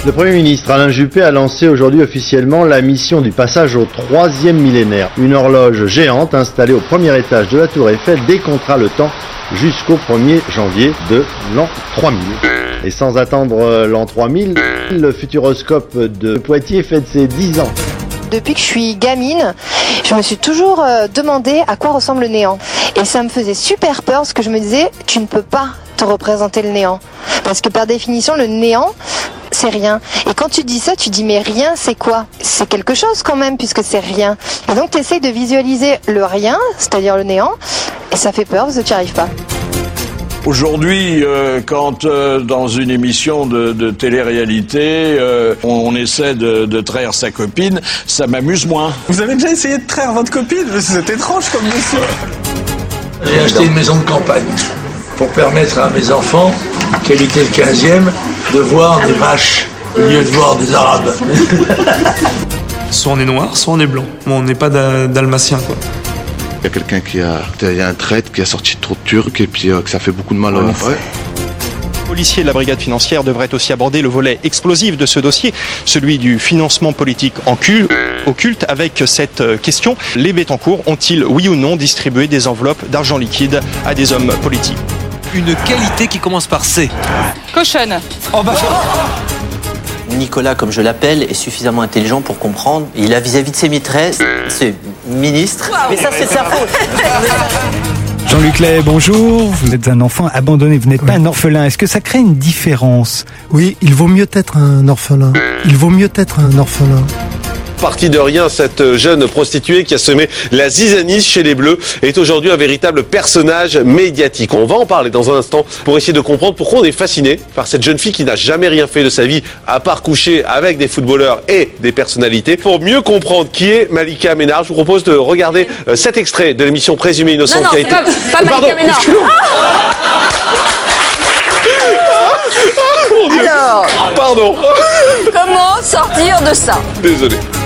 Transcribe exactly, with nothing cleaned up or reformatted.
Le Premier ministre Alain Juppé a lancé aujourd'hui officiellement la mission du passage au troisième millénaire. Une horloge géante installée au premier étage de la Tour Eiffel décomptera le temps jusqu'au premier janvier de l'an trois mille. Et sans attendre l'an trois mille, le Futuroscope de Poitiers fête ses dix ans. Depuis que je suis gamine, je me suis toujours euh, demandé à quoi ressemble le néant. Et ça me faisait super peur parce que je me disais, tu ne peux pas te représenter le néant. Parce que par définition, le néant, c'est rien. Et quand tu dis ça, tu dis mais rien, c'est quoi? C'est quelque chose quand même puisque c'est rien. Et donc tu essayes de visualiser le rien, c'est-à-dire le néant, et ça fait peur parce que tu n'y arrives pas. Aujourd'hui, euh, quand euh, dans une émission de, de télé-réalité, euh, on, on essaie de, de traire sa copine, ça m'amuse moins. Vous avez déjà essayé de traire votre copine? C'est étrange comme monsieur. J'ai acheté une maison de campagne pour permettre à mes enfants, qui habitaient le quinzième, de voir des vaches au lieu de voir des arabes. Soit on est noir, soit on est blanc. Bon, on n'est pas da- dalmatien, quoi. Il y a quelqu'un qui a, il y a un traître qui a sorti trop de Turcs et puis euh, que ça fait beaucoup de mal. Ouais. Ouais. Les policiers de la brigade financière devraient aussi aborder le volet explosif de ce dossier, celui du financement politique en cul, occulte, avec cette question: les Bettencourt ont-ils, oui ou non, distribué des enveloppes d'argent liquide à des hommes politiques? Une qualité qui commence par C. Cochonne. Oh bah... Nicolas, comme je l'appelle, est suffisamment intelligent pour comprendre. Il a vis-à-vis de ses maîtresses, ses ministres. Wow. Mais ça, c'est de sa faute. Jean-Luc Lay, bonjour. Vous êtes un enfant abandonné, vous n'êtes oui. pas un orphelin. Est-ce que ça crée une différence? Oui, il vaut mieux être un orphelin. Il vaut mieux être un orphelin. Partie de rien, cette jeune prostituée qui a semé la zizanie chez les Bleus est aujourd'hui un véritable personnage médiatique. On va en parler dans un instant pour essayer de comprendre pourquoi on est fasciné par cette jeune fille qui n'a jamais rien fait de sa vie à part coucher avec des footballeurs et des personnalités. Pour mieux comprendre qui est Malika Ménard, je vous propose de regarder cet extrait de l'émission Présumée Innocente non, non, qui a été... Pas, pas Pardon, Malika Ménard. Alors, pardon. Comment sortir de ça? Désolé.